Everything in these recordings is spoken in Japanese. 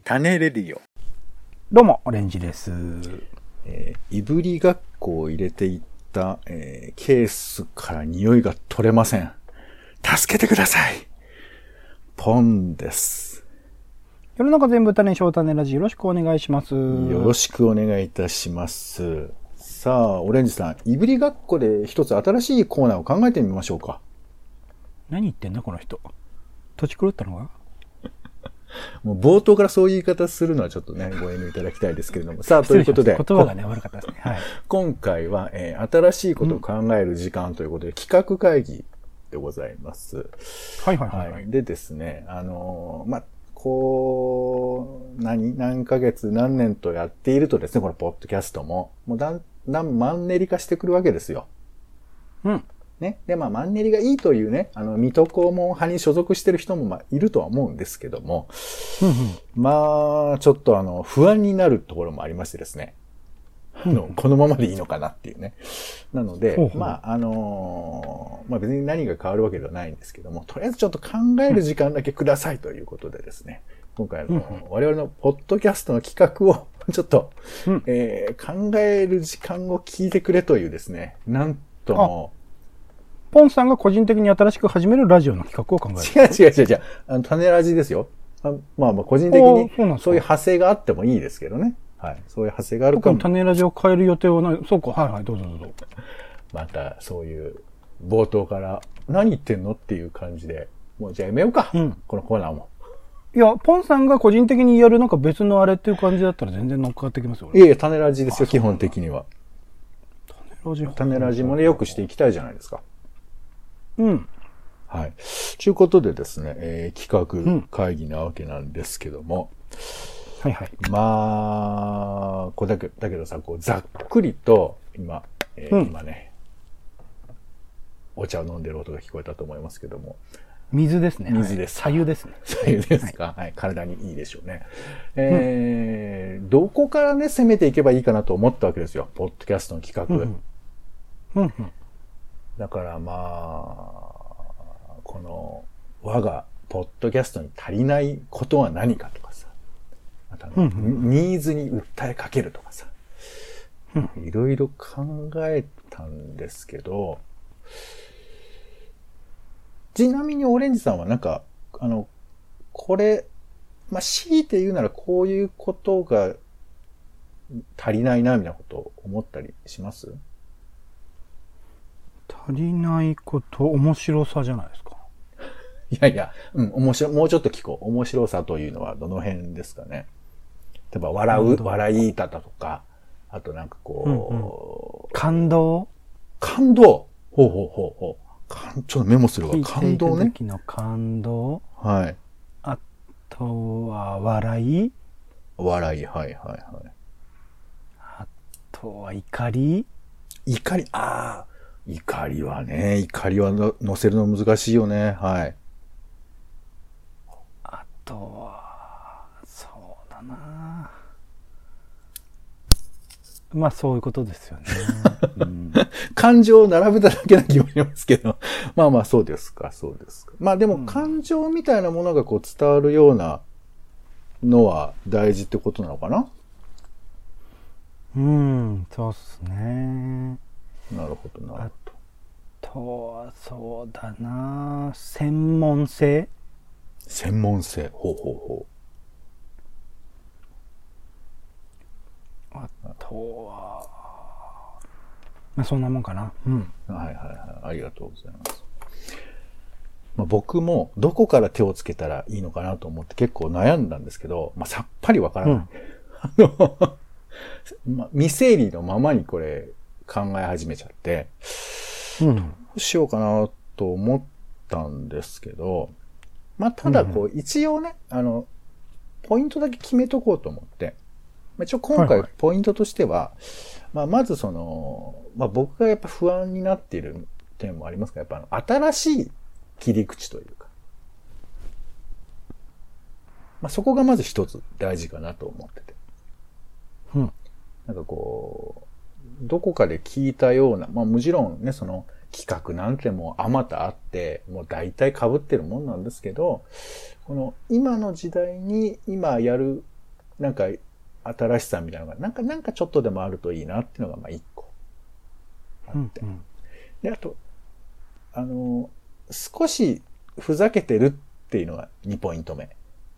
種レディオ。 どうも、オレンジです。 いぶりがっこを入れていった、ケースから匂いが取れません。助けてください。ポンです。 世の中全部種小種ラジよろしくお願いします。 よろしくお願いいたします。さあ、オレンジさん、いぶりがっこで一つ新しいコーナーを考えてみましょうか。 何言ってんだこの人。土地狂ったのかもう冒頭からそういう言い方するのはちょっとね、ご遠慮いただきたいですけれども。さあ、ということで。 言葉がね、悪かったですね。はい。 今回は、新しいことを考える時間ということで、企画会議でございます。 はいはいはい、はい。 でですね、何ヶ月何年とやっているとですね、このポッドキャストも、もうだんだんマンネリ化してくるわけですよ。 うん。 ね。で、マンネリがいいというね、水戸黄門派に所属してる人もいるとは思うんですけども、ちょっと不安になるところもありましてですね。このままでいいのかなっていうね。なので、別に何が変わるわけではないんですけども、とりあえずちょっと考える時間だけくださいということでですね、今回我々のポッドキャストの企画をちょっと、考える時間を聞いてくれというですね、なんとも、 ポンさんが個人的に新しく始めるラジオの企画を考える。 違う。種ラジですよ。個人的にそういう派生があってもいいですけどね。はい。そういう派生があるかも。 種ラジを変える予定はない。そうか。はいはい。どうぞ。 また、そういう、冒頭から、何言ってんのっていう感じで、もうじゃあやめようか。このコーナーも。 いや、ポンさんが個人的にやるなんか別のあれっていう感じだったら全然乗っかってきますよ。 いや、種ラジですよ、基本的には。種ラジもね、よくしていきたいじゃないですか。はい。ということでですね、企画会議なわけなんですけども。 はいはい。 だけどさ、ざっくりと、今ね、お茶を飲んでる音が聞こえたと思いますけども。 水ですね。 水です。 左右ですね。 左右ですか。はい。体にいいでしょうね。どこからね、攻めていけばいいかなと思ったわけですよ。ポッドキャストの企画。だからこの我がポッドキャストに足りないことは何かとかさ、またニーズに訴えかけるとかさ、いろいろ考えたんですけど、ちなみにオレンジさんはなんか、これ、強いて言うならこういうことが足りないな、みたいなことを思ったりします？ 足りないこと、面白さじゃないですか。 いや、もうちょっと聞こう。面白さというのはどの辺ですかね。例えば笑い方とか、あとなんか感動ほう。ちょっとメモするわ。感動ね。 時の感動。 はい。 あとは笑い。 はい。 あとは怒り。 怒りは乗せるの難しいよね。はい。 あとは、そうだな。そういうことですよね。 感情を並べただけな気がしますけど。そうですか。でも感情みたいなものが伝わるようなのは大事ってことなのかな？ そうっすね。 なるほど。 あとは、そうだな。専門性。 ほう。 あとは、そんなもんかな。 はい。ありがとうございます。僕もどこから手をつけたらいいのかなと思って結構悩んだんですけど、さっぱりわからない。未整理のままにこれ考え始めちゃって、どうしようかなと思ったんですけど、ただ一応ね、ポイントだけ決めとこうと思って、一応今回ポイントとしては、まず僕がやっぱ不安になっている点もありますが、やっぱ新しい切り口というか、そこがまず一つ大事かなと思ってて。なんかどこかで聞いたような、もちろんね、企画なんてもうあまたあって、もう大体被ってるもんなんですけど、この今の時代に今やるなんか新しさみたいなのが、なんかちょっとでもあるといいなっていうのが、まあ一個あって。で、あと、少しふざけてるっていうのが2ポイント目。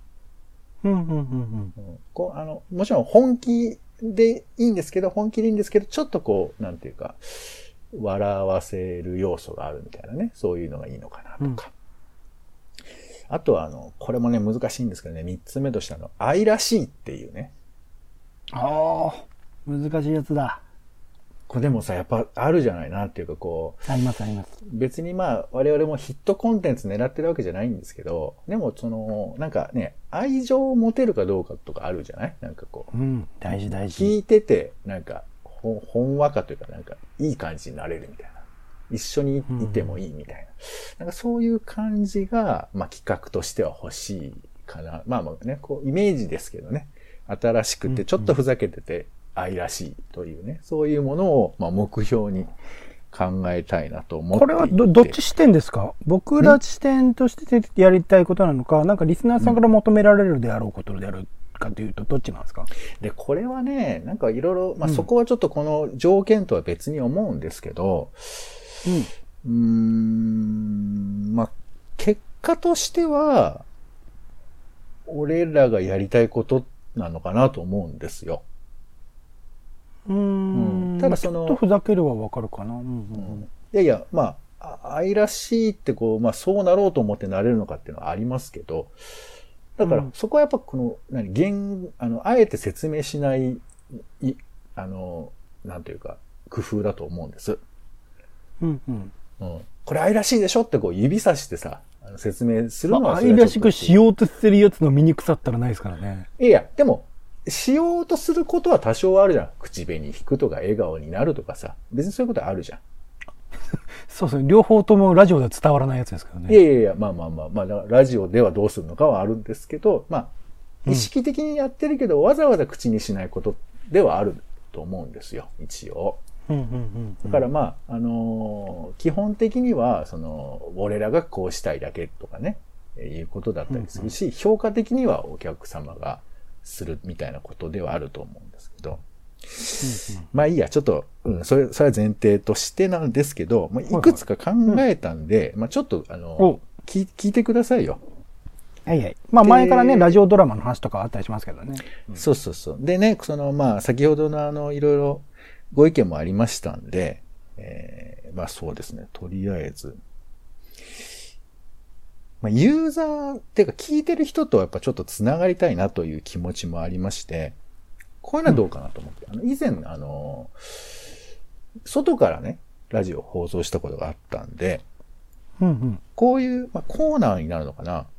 こう、もちろん本気でいいんですけど、ちょっとこう、なんていうか、笑わせる要素があるみたいなね、そういうのがいいのかなとか。あとはこれもね、難しいんですけどね、3つ目として愛らしいっていうね。 ああ、難しいやつだ。 これでもさ、やっぱあるじゃないなっていうかこう。 ありますあります。 別にまあ、我々もヒットコンテンツ狙ってるわけじゃないんですけど、でもなんかね、愛情を持てるかどうかとかあるじゃないなんかこう。 大事。 聞いてて、なんか、ほんわかというかなんか、いい感じになれるみたいな。一緒にいてもいいみたいな。なんかそういう感じが、まあ企画としては欲しいかな。まあまあね、こう、イメージですけどね。新しくて、ちょっとふざけてて、愛らしいというね、そういうものを、まあ、目標に考えたいなと思っていて。 これはどっち視点ですか？僕ら視点としてやりたいことなのか、なんかリスナーさんから求められるであろうことであるかというと、どっちなんですか？ で、これはね、なんかいろいろ、まあ、そこはちょっとこの条件とは別に思うんですけど、まあ、結果としては、俺らがやりたいことなのかなと思うんですよ。 ただちょっとふざけるはわかるかな。 いやいや、まあ、愛らしいってこう、まあそうなろうと思ってなれるのかっていうのはありますけど、だからそこはやっぱこの、あえて説明しない、なんていうか、工夫だと思うんです。これ愛らしいでしょってこう指さしてさ、説明するのは愛らしくしようとしてるやつの身に腐ったらないですからね。 いや、でも、しようとすることは多少あるじゃん。口紅引くとか笑顔になるとかさ。別にそういうことあるじゃん。 そうそう。両方ともラジオで伝わらないやつですけどね。 いや、まあ、ラジオではどうするのかはあるんですけど、まあ、意識的にやってるけど、わざわざ口にしないことではあると思うんですよ、一応。だからまあ、基本的には、俺らがこうしたいだけとかね、いうことだったりするし、評価的にはお客様がするみたいなことではあると思うんですけど。まあいいや、ちょっと、それは前提としてなんですけど、まあ、いくつか考えたんで、まあちょっと、聞いてくださいよ。 はいはい。まあ前からね、ラジオドラマの話とかあったりしますけどね。 そう。でね、まあ先ほどのいろいろご意見もありましたんで、まあそうですね、とりあえず。まあ、ユーザーっていうか聞いてる人とはやっぱちょっとつながりたいなという気持ちもありまして、こういうのはどうかなと思って、以前外からね、ラジオを放送したことがあったんで、こういう、まあ、コーナーになるのかな、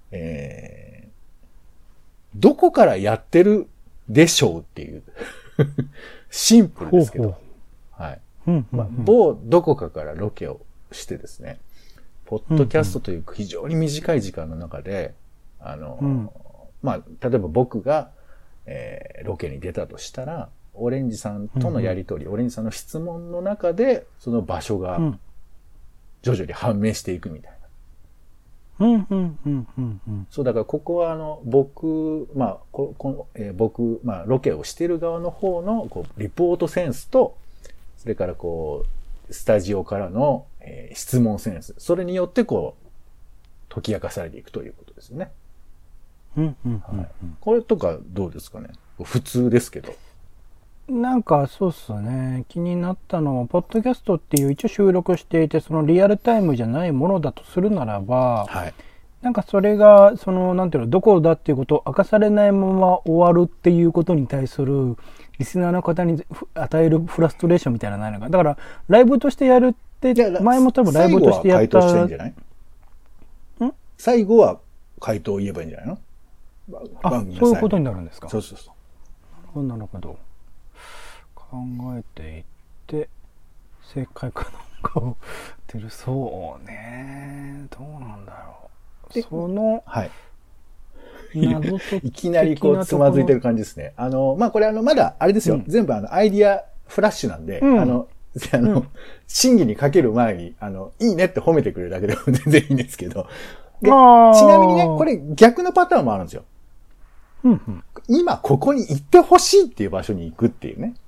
どこからやってるでしょうっていう、シンプルですけど、はい。まあ、どこかからロケをしてですね、ポッドキャストという非常に短い時間の中で、まあ、例えば僕が、ロケに出たとしたら、オレンジさんとのやりとり、オレンジさんの質問の中で、その場所が徐々に判明していくみたいな。そう、だからここは僕、まあ、僕、まあ、ロケをしている側の方の、リポートセンスと、それからスタジオからの、質問センス。それによって解き明かされていくということですよね。これとかどうですかね？普通ですけど。 なんかそうっすね。気になったのは、ポッドキャストっていう一応収録していて、そのリアルタイムじゃないものだとするならば、なんかそれが、なんていうの、どこだっていうことを明かされないまま終わるっていうことに対する、リスナーの方に与えるフラストレーションみたいなのないのか。だから、ライブとしてやるって、前も多分ライブとしてやった。 最後は回答を言えばいいんじゃないの？ そういうことになるんですか？ そう。 なるほど。考えていって、正解かなんかを出る。そうね。どうなんだろう。 はい。 謎解きいきなりつまずいてる感じですね。まあ、これまだ、あれですよ。全部アイディアフラッシュなんで、審議にかける前に、いいねって褒めてくれるだけでも全然いいんですけど。でちなみにね、これ逆のパターンもあるんですよ。 うんうん、 今ここに行ってほしいっていう場所に行くっていうね。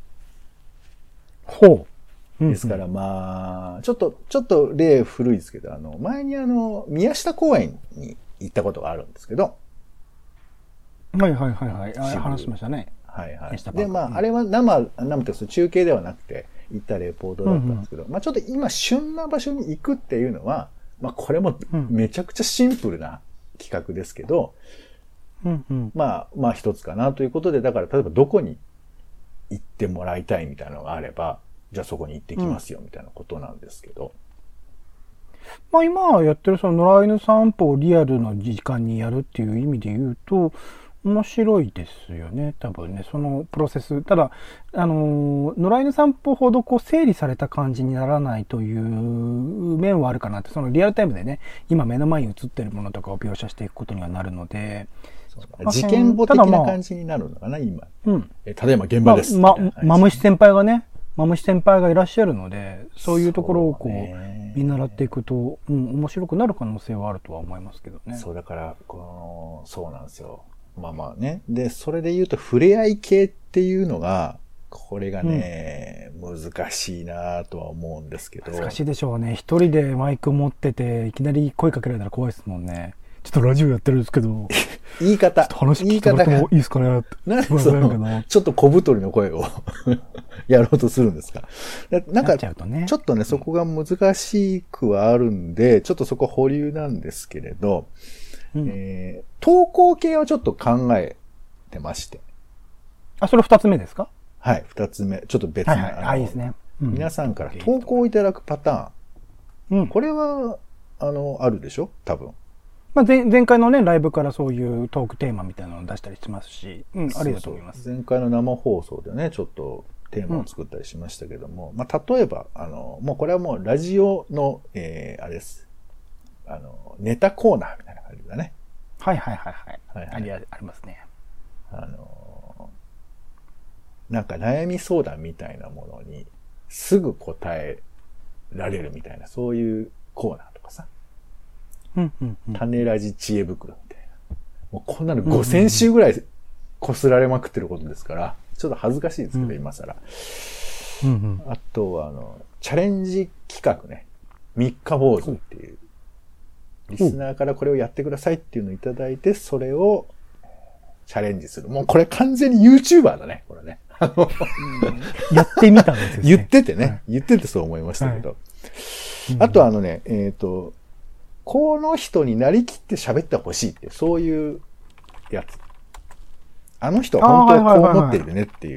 ほう。ですからまあ、ちょっと例古いですけど、前に宮下公園に行ったことがあるんですけど。 はいはいはいはい。話しましたね。 はいはい。で、まあ、あれは生というか中継ではなくて、行ったレポートだったんですけど、まあちょっと今旬な場所に行くっていうのは、まあこれもめちゃくちゃシンプルな企画ですけど、まあ一つかなということで、だから例えばどこに行ってもらいたいみたいなのがあれば、じゃあそこに行ってきますよみたいなことなんですけど。 まあ今やってるその野良犬散歩をリアルの時間にやるっていう意味で言うと、面白いですよね。多分ね、そのプロセス。ただ、野良犬散歩ほどこう整理された感じにならないという面はあるかなって、そのリアルタイムでね、今目の前に映ってるものとかを描写していくことにはなるので、 事件簿的な感じになるのかな、今。うん。例えば現場です。 マムシ先輩がいらっしゃるので、そういうところをこう、見習っていくと、面白くなる可能性はあるとは思いますけどね。 そう、だから、そうなんですよ。まあまあね。で、それで言うと、触れ合い系っていうのが、これがね、難しいなとは思うんですけど。 難しいでしょうね。一人でマイク持ってて、いきなり声かけられたら怖いですもんね。ちょっとラジオやってるんですけど。 言い方。 話聞いてもらってもいいですかねって。 ちょっと小太りの声をやろうとするんですか。なんか、ちょっとね、そこが難しくはあるんで、ちょっとそこ保留なんですけれど、投稿系はちょっと考えてまして。 あ、それ二つ目ですか？ はい、二つ目。ちょっと別な。 いいですね。 皆さんから投稿いただくパターン。これは、あるでしょ？多分。 まあ、前回のね、ライブからそういうトークテーマみたいなのを出したりしますし、ありだと思います。 前回の生放送でね、ちょっとテーマを作ったりしましたけども、まあ、例えば、もうこれはもうラジオの、あれです。ネタコーナーみたいな感じだね。 はい。ありますね。 なんか悩み相談みたいなものにすぐ答えられるみたいな、そういうコーナーとかさ。種ラジ知恵袋みたいな。もうこんなの5000週ぐらい擦られまくってることですから、ちょっと恥ずかしいですけど、今更。あとは、チャレンジ企画ね。三日坊主っていう。リスナーからこれをやってくださいっていうのをいただいて、それをチャレンジする。もうこれ完全に YouTuber だね、これね。 やってみたんですよね。 言っててね、言っててそう思いましたけど。あとこの人になりきって喋ってほしいって、そういうやつ。あの人は本当はこう思ってるねっていう。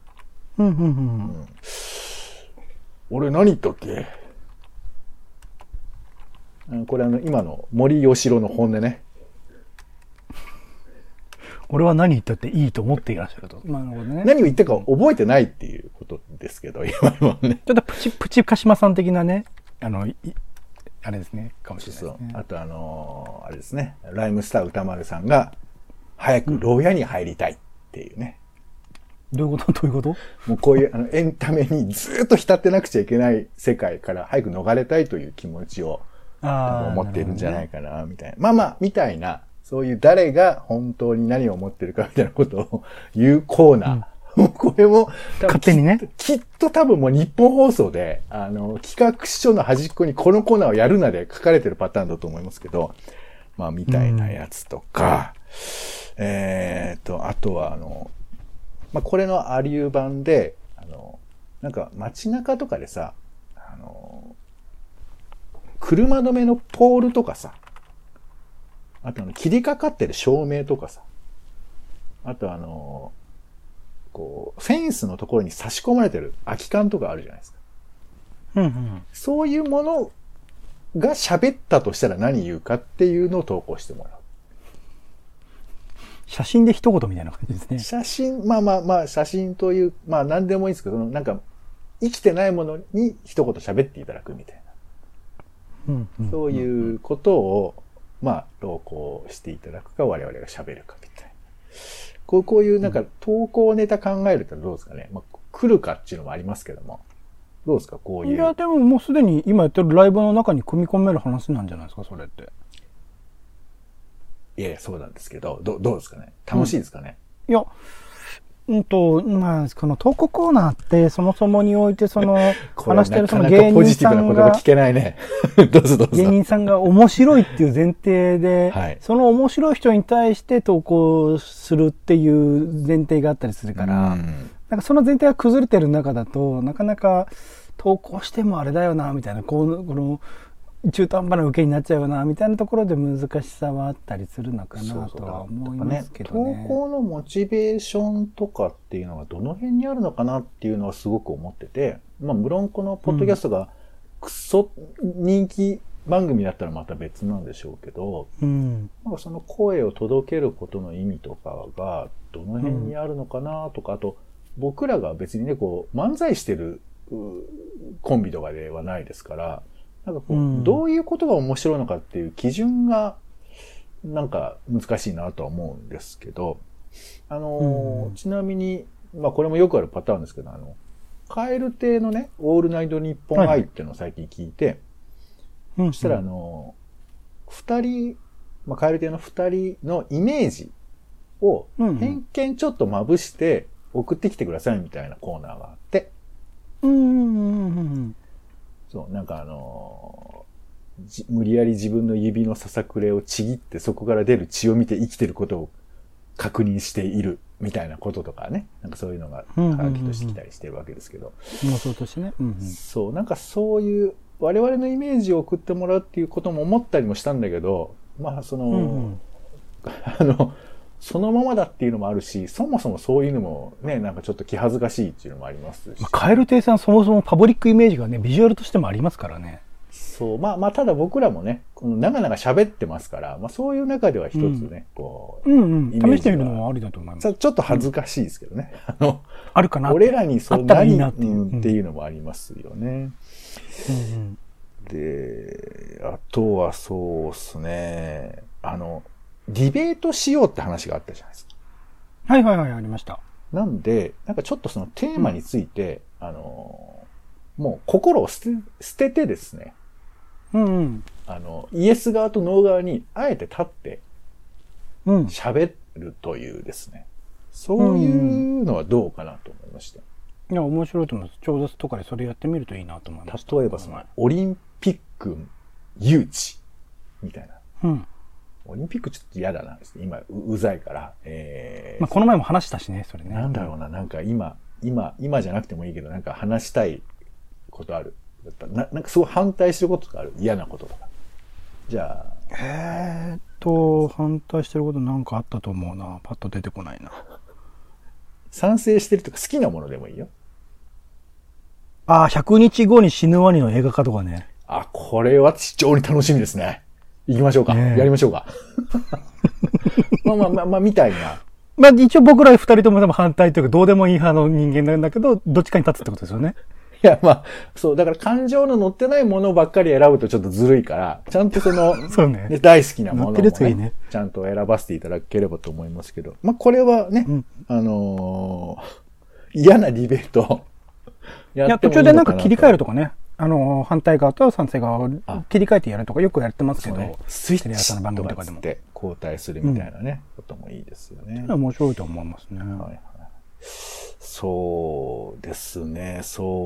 俺何言ったっけ？これ今の森喜朗の本音ね。 俺は何言ったっていいと思っていらっしゃると。なるほどね。 何を言ったか覚えてないっていうことですけど、今のね。 ちょっとプチ鹿島さん的なね、あれですね、かもしれないですね。 あとあれですね、ライムスター歌丸さんが、早く牢屋に入りたいっていうね。 どういうこともうこういうエンタメにずっと浸ってなくちゃいけない世界から早く逃れたいという気持ちを思っているんじゃないかな、みたいな。まあまあ、みたいな、そういう誰が本当に何を思ってるかみたいなことを言うコーナー。これも、 勝手にね。 きっと多分もう日本放送で、企画書の端っこにこのコーナーをやるなで書かれてるパターンだと思いますけど、まあ、みたいなやつとか、あとはまあ、これのアリュー版で、なんか街中とかでさ、車止めのポールとかさ、あと切りかかってる照明とかさ、あとこう、フェンスのところに差し込まれてる空き缶とかあるじゃないですか。そういうものが喋ったとしたら何言うかっていうのを投稿してもらう。 写真で一言みたいな感じですね。 写真、まあ、写真という、まあ何でもいいんですけど、なんか、生きてないものに一言喋っていただくみたいな。そういうことを、まあ、投稿していただくか、我々が喋るかみたいな。こういうなんか、投稿ネタ考えるとどうですかね。まあ、来るかっていうのもありますけども。どうですか、こういう。 いや、でももうすでに今やってるライブの中に組み込める話なんじゃないですか、それって。 いや、そうなんですけど、どうですかね？楽しいですかね？ いや、まあ、この投稿コーナーって、そもそもにおいて、話してるその芸人さんが、ポジティブな言葉聞けないね。どうぞ。芸人さんが面白いっていう前提で、はい、その面白い人に対して投稿するっていう前提があったりするから、なんかその前提が崩れてる中だと、なかなか投稿してもあれだよな、みたいな、この、中途半端な受けになっちゃうよなみたいなところで難しさはあったりするのかなとは思いますけどね。 投稿のモチベーションとかっていうのがどの辺にあるのかなっていうのはすごく思ってて、まあ無論このポッドキャストがクソ人気番組だったらまた別なんでしょうけど、なんかその声を届けることの意味とかがどの辺にあるのかなとか、あと僕らが別にねこう漫才してるコンビとかではないですから。なんかこう、どういうことが面白いのかっていう基準が、なんか難しいなとは思うんですけど、ちなみに、まあこれもよくあるパターンですけど、カエル亭のね、オールナイトニッポン愛っていうのを最近聞いて、そしたら二人、まあカエル亭の二人のイメージを偏見ちょっとまぶして送ってきてくださいみたいなコーナーがあって、そう、なんか無理やり自分の指のささくれをちぎってそこから出る血を見て生きてることを確認しているみたいなこととかね。なんかそういうのがはがきとしてきたりしてるわけですけど。 そうとしてね。 そう、なんかそういう我々のイメージを送ってもらうっていうことも思ったりもしたんだけど、まあそのままだっていうのもあるし、そもそもそういうのもね、なんかちょっと気恥ずかしいっていうのもありますし。 カエル亭さんそもそもパブリックイメージがね、ビジュアルとしてもありますからね。 そう。まあただ僕らもね、この長々喋ってますから、まあそういう中では一つね、こう。 試してみるのもありだと思います。 ちょっと恥ずかしいですけどね。 あるかな。 俺らにそう何っていうのもありますよね。で、あとはそうですね、ディベートしようって話があったじゃないですか。 はい、ありました。 なんで、なんかちょっとそのテーマについて、もう心を捨ててですね、イエス側とノー側にあえて立って、喋るというですね、そういうのはどうかなと思いました。 いや、面白いと思います。超絶とかでそれやってみるといいなと思います。 例えばその、オリンピック誘致みたいな。オリンピックちょっと嫌だな。今、うざいから。 まあ、この前も話したしね、それね。 なんだろうな、なんか今じゃなくてもいいけど、なんか話したいことある。やっぱなんかすごい反対してることとかある。嫌なこととか。じゃあ。 反対してることなんかあったと思うな。パッと出てこないな。 賛成してるとか好きなものでもいいよ。 100日後に死ぬワニの映画化とかね。 これは非常に楽しみですね。行きましょうか。やりましょうか。まあ、みたいな。 まあ、一応僕ら二人とも多分反対というか、どうでもいい派の人間なんだけど、どっちかに立つってことですよね。 いや、まあ、そう、だから感情の乗ってないものばっかり選ぶとちょっとずるいから、ちゃんとそうね。 大好きなものをね、 ちゃんと選ばせていただければと思いますけど。まあ、これはね、嫌なディベートやってもいいのかなと。いや、途中でなんか切り替えるとかね。反対側と賛成側を切り替えてやるとかよくやってますけど、ね、 スイッチの番組とかでも交代するみたいなね、こともいいですよね。 面白いと思いますね。 そうですね。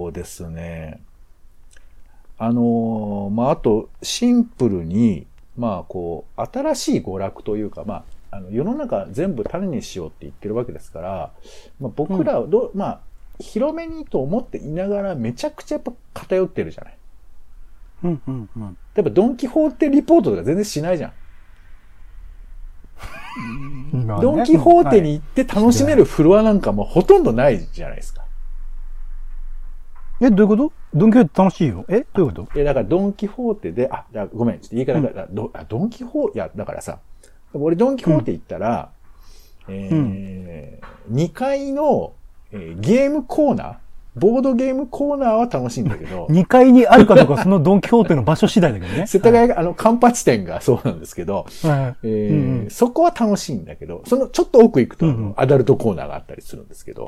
まあ、あと、シンプルに、まあ、こう、新しい娯楽というか、まあ、世の中全部種にしようって言ってるわけですから、まあ、僕らはまあ、広めにと思っていながらめちゃくちゃやっぱ偏ってるじゃない。やっぱドンキホーテリポートとか全然しないじゃん。ドンキホーテに行って楽しめるフロアなんかもほとんどないじゃないですか。 どういうこと？ドンキホーテ楽しいよ。どういうこと？ だからドンキホーテで、ごめん、ちょっと言い方が、ドンキホーテ、だからさ、俺ドンキホーテ行ったら、2階のゲームコーナー、ボードゲームコーナーは楽しいんだけど。 2階にあるかどうかそのドンキホーテの場所次第だけどね。 世田谷が、カンパチ店がそうなんですけど、そこは楽しいんだけど、そのちょっと奥行くと、アダルトコーナーがあったりするんですけど、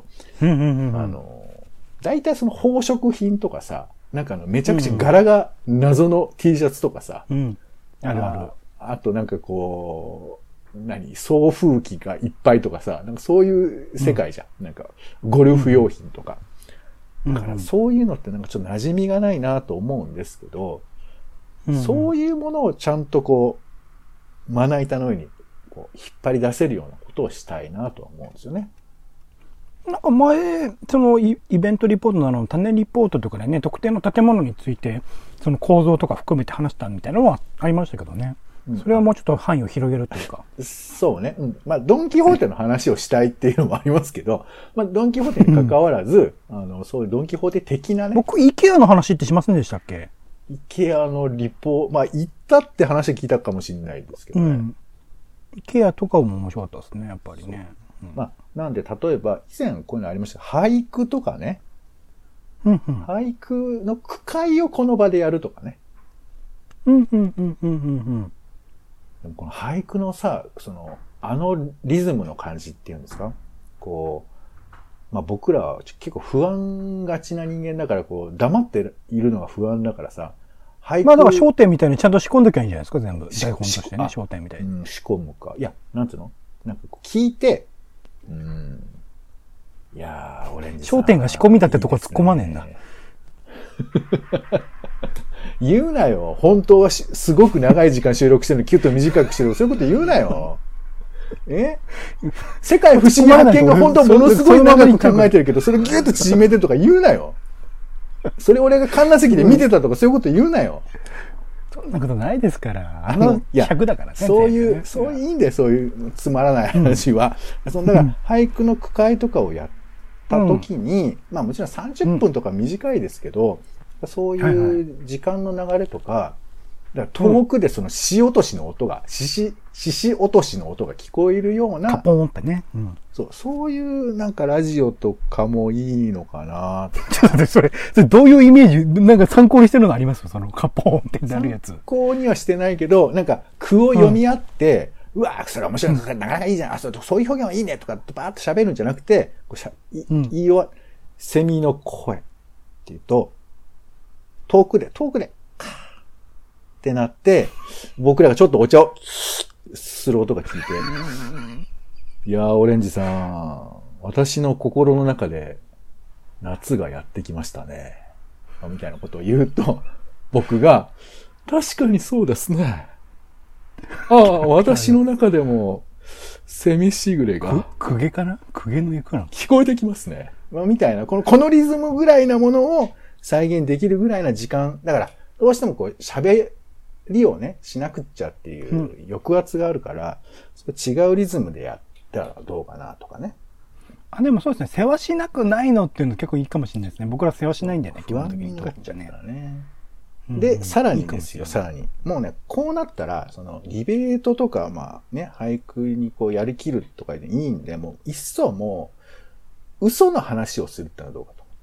大体その宝飾品とかさ、なんかめちゃくちゃ柄が謎の T シャツとかさ、 あるある。 あとなんかこう、 送風機がいっぱいとかさ、なんかそういう世界じゃん。なんか、ゴルフ用品とか。だからそういうのってなんかちょっと馴染みがないなと思うんですけど、そういうものをちゃんとこう、まな板の上にこう引っ張り出せるようなことをしたいなとは思うんですよね。 なんか前、そのイベントリポートの種リポートとかでね、特定の建物について、その構造とか含めて話したみたいなのはありましたけどね。それはもうちょっと範囲を広げるというか。 そうね。まあ、ドンキホーテの話をしたいっていうのもありますけど、まあ、ドンキホーテに関わらず、そういうドンキホーテ的なね。 僕、イケアの話ってしませんでしたっけ？ イケアのまあ、行ったって話聞いたかもしれないですけどね。 イケアとかも面白かったですね、やっぱりね。 まあ、なんで、例えば、以前こういうのありました。俳句とかね。俳句の句会をこの場でやるとかね。でもこの俳句のさ、リズムの感じっていうんですか？こう、まあ僕らは結構不安がちな人間だから、こう、黙っているのが不安だからさ、 俳句。まあだから焦点みたいにちゃんと仕込んどきゃいいんじゃないですか、全部。台本としてね、焦点みたいに。 仕込むか。いや、なんつうの？なんかこう聞いて、いやー、オレンジさん。 焦点が仕込みだってとこ突っ込まねえんだ。 言うなよ。本当はすごく長い時間収録してるのキュッと短くしてる。そういうこと言うなよ。世界不思議発見が本当はものすごい長く考えてるけど、それギュッと縮めてるとか言うなよ。それ俺が神奈席で見てたとかそういうこと言うなよ。 そんなことないですから。100だからね。 そういう、いいんだよ、そういうつまらない話は。だから俳句の句会とかをやった時に、まあもちろん30分とか短いですけど、そういう時間の流れとか、だから遠くでその獅落としの音が、獅子落としの音が聞こえるような、 カポーンってね。 そういうなんかラジオとかもいいのかな。 ちょっと待って、それどういうイメージ、なんか参考にしてるのありますそのカポーンってなるやつ。 参考にはしてないけど、なんか句を読み合って、うわぁ、それ面白い、なかなかいいじゃん、そういう表現はいいねとか、バーッと喋るんじゃなくて、言い終わ、セミの声っていうと、遠くで、カーってなって、僕らがちょっとお茶をする音が聞いて、いやー、オレンジさん、私の心の中で夏がやってきましたね。みたいなことを言うと、僕が、確かにそうですね。ああ、私の中でも、セミしぐれが。 公家かな？公家の役なの？ 聞こえてきますね。みたいな、このリズムぐらいなものを再現できるぐらいな時間。だから、どうしてもこう、喋りをね、しなくっちゃっていう抑圧があるから、違うリズムでやったらどうかなとかね。 でもそうですね、世話しなくないのっていうの結構いいかもしれないですね。僕ら世話しないんだよね、基本的にとっちゃね。で、さらにですよ、さらに。もうね、こうなったら、ディベートとか、まあね、俳句にこうやりきるとかでいいんで、もう、いっそもう、嘘の話をするってのはどうかと思って。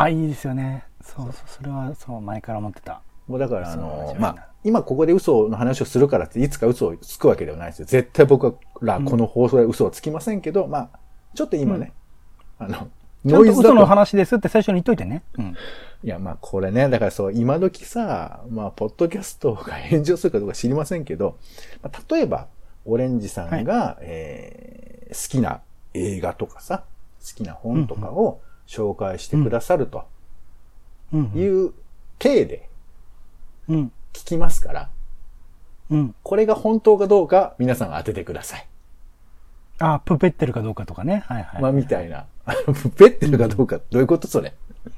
いいですよね。そう、それは、前から思ってた。 もうだからまあ、今ここで嘘の話をするからって、いつか嘘をつくわけではないですよ。絶対僕らこの放送で嘘はつきませんけど、まあ、ちょっと今ね、 ノイズだと。嘘の話ですって最初に言っといてね。 いや、まあこれね、だから今時さ、まあ、ポッドキャストが炎上するかどうか知りませんけど、例えば、オレンジさんが、好きな映画とかさ、好きな本とかを紹介してくださるという体で聞きますから、これが本当かどうか皆さん当ててください。 プペってるかどうかとかね。 まあ、みたいな。プペってるかどうか、どういうことそれ。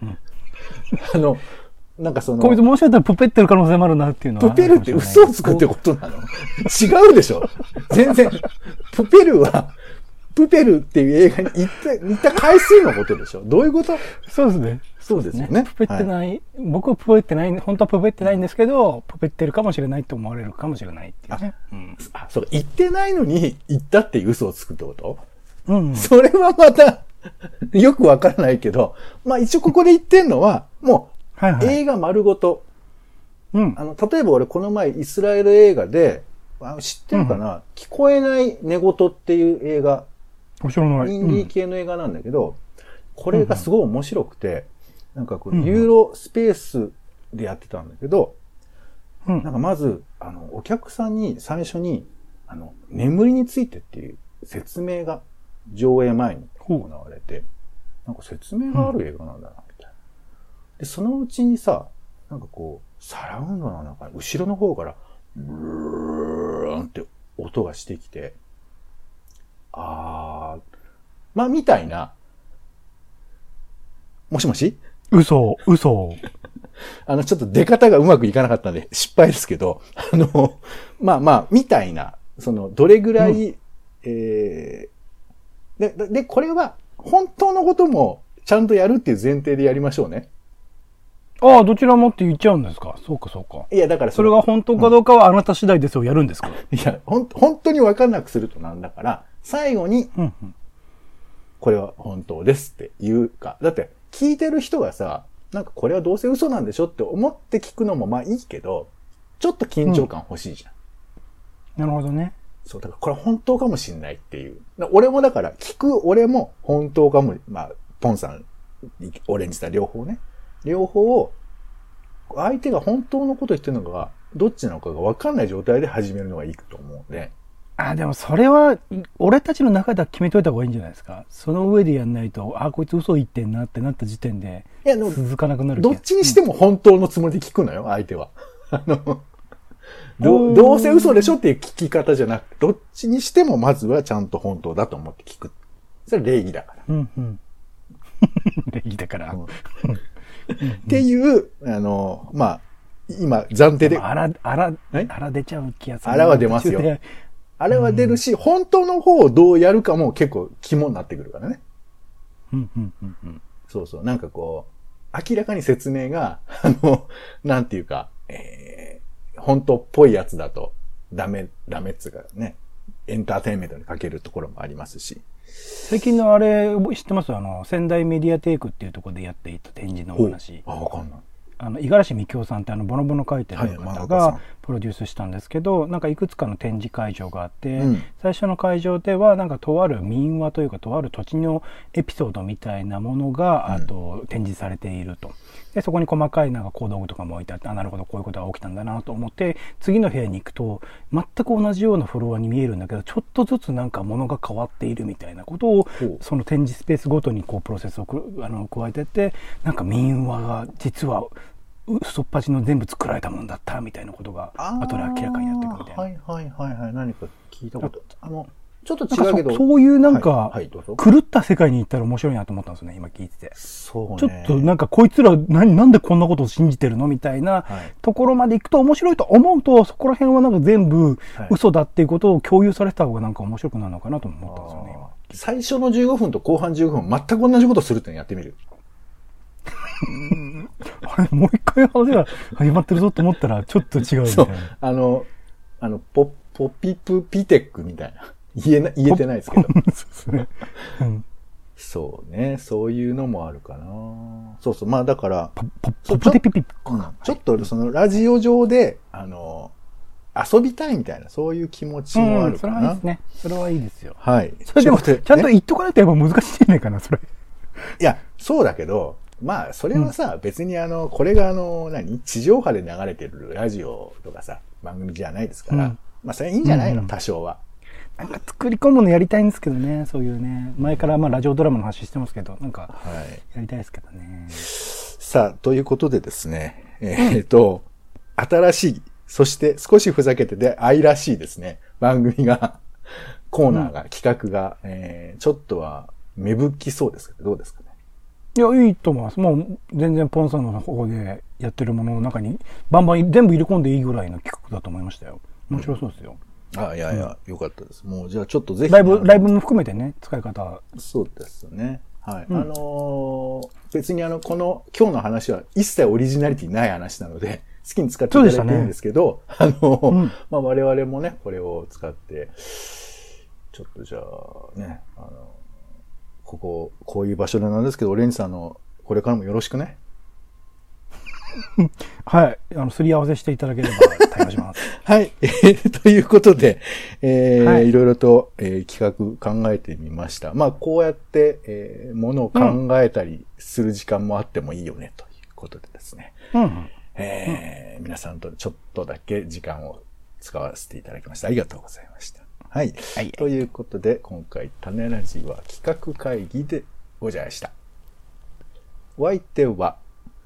なんかこいつもしかしたらプペってる可能性もあるなっていうのは。 プペルって嘘をつくってことなの？違うでしょ？全然。プペルは、プペルっていう映画に行った回数のことでしょ？どういうこと？ そうですね。 そうですよね。 プペってない、僕はプペってない、本当はプペってないんですけど、プペってるかもしれないと思われるかもしれないっていうね。 そうか、言ってないのに言ったっていう嘘をつくってこと？それはまた、よくわからないけど、まあ一応ここで言ってんのは、もう、映画丸ごと。例えば俺この前イスラエル映画で、知ってるかな、聞こえない寝言っていう映画。インディー系の映画なんだけど、これがすごい面白くて、なんかこう、ユーロスペースでやってたんだけど、なんかまず、お客さんに最初に、 眠りについてっていう説明が上映前に行われて、なんか説明がある映画なんだな、みたいな。で、そのうちにさ、なんかこう、サラウンドの中に、後ろの方から、ブーンって音がしてきて、まあ、みたいな。もしもし？ 嘘。 ちょっと出方がうまくいかなかったんで失敗ですけど、まあ、みたいな、どれぐらい、で、これは、本当のことも、ちゃんとやるっていう前提でやりましょうね。 ああ、どちらもって言っちゃうんですか。そうか。 いや、だからそれが本当かどうかはあなた次第ですよ、やるんですか。 いや、本当に分かんなくするとなんだから、最後に、これは本当ですって言うか。だって、聞いてる人がさ、なんかこれはどうせ嘘なんでしょって思って聞くのもまあいいけど、ちょっと緊張感欲しいじゃん。 なるほどね。 そう、だからこれ本当かもしんないっていう。俺もだから、聞く俺も本当かも、まあ、ポンさん、俺にした両方ね。両方を、相手が本当のこと言ってるのか、どっちなのかが分かんない状態で始めるのがいいと思うんで。 でもそれは、俺たちの中では決めといた方がいいんじゃないですか。その上でやんないと、こいつ嘘言ってんなってなった時点で、続かなくなる。 どっちにしても本当のつもりで聞くのよ、相手は。どうせ嘘でしょっていう聞き方じゃなくて、どっちにしてもまずはちゃんと本当だと思って聞く。それ礼儀だから。 礼儀だから。 っていう、まあ、今、暫定で。 あら出ちゃう気がする。 あらは出ますよ。あれは出るし、本当の方をどうやるかも結構肝になってくるからね。そう。なんかこう、明らかに説明が、なんていうか、本当っぽいやつだとダメっつうかね、エンターテインメントにかけるところもありますし。 最近のあれ、知ってます？仙台メディアテイクっていうところでやっていた展示のお話。 わかんない。 五十嵐美京さんってボノボノ書いてる方がプロデュースしたんですけど、なんかいくつかの展示会場があって、最初の会場ではなんかとある民話というかとある土地のエピソードみたいなものが展示されていると。でそこに細かいなんか小道具とかも置いてあって、なるほどこういうことが起きたんだなと思って、次の部屋に行くと全く同じようなフロアに見えるんだけど、ちょっとずつなんか物が変わっているみたいなことをその展示スペースごとにこうプロセスを加えてって、なんか民話が実は嘘っぱちの全部作られたもんだったみたいなことが後で明らかになってくるみたいな。 はい。何か聞いたこと。ちょっと違うけど。 そういうなんか、狂った世界に行ったら面白いなと思ったんですよね、今聞いてて。 そうね。 ちょっとなんかこいつらなんでこんなことを信じてるのみたいなところまで行くと面白いと思うと、そこら辺はなんか全部嘘だっていうことを共有された方がなんか面白くなるのかなと思ったんですよね、今。 最初の15分と後半15分全く同じことするってのやってみる。 あれ、もう一回話が始まってるぞと思ったら、ちょっと違うみたいな。ポピプピテックみたいな。言えてないですけど。 そうですね。 そうね。そういうのもあるかな。そう。まあだから、 ポプテピピちょっとそのラジオ上で、遊びたいみたいな、そういう気持ちもあるかな。 それはいいですね。それはいいですよ。 はい。 それでも、ちゃんと言っとかないとやっぱ難しいんじゃないかな、それ。 いや、そうだけど、まあ、それはさ、別にこれが地上波で流れてるラジオとかさ、番組じゃないですから、まあ、それいいんじゃないの、多少は。 なんか作り込むのやりたいんですけどね、そういうね。前からまあラジオドラマの話してますけど、なんか、やりたいですけどね。 さあ、ということでですね、新しい、そして少しふざけてて愛らしいですね、番組が、コーナーが、企画が、ちょっとは芽吹きそうですけど、どうですかね。 いや、いいと思います。もう、全然ポンさんの方でやってるものの中に、バンバン全部入れ込んでいいぐらいの企画だと思いましたよ。面白そうですよ。 いや、よかったです。もう、じゃあちょっとぜひ。 ライブも含めてね、使い方。 そうですね。はい。別に今日の話は一切オリジナリティない話なので、好きに使っていただいてるんですけど、まあ我々もね、これを使って、ちょっとじゃあね、こういう場所なんですけど、オレンジさんこれからもよろしくね。 はい。すり合わせしていただければ対応します。 はい。ということで、いろいろと、企画考えてみました。まあ、こうやって、ものを考えたりする時間もあってもいいよね、ということでですね。皆さんとちょっとだけ時間を使わせていただきました。ありがとうございました。はい。 はい。 ということで、今回、種ラジは企画会議でございました。お相手は、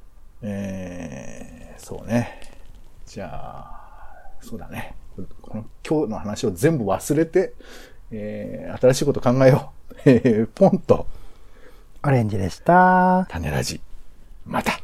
そうね。じゃあ、そうだね。今日の話を全部忘れて、新しいこと考えよう。ポンと。 オレンジでした。 種ラジ。また。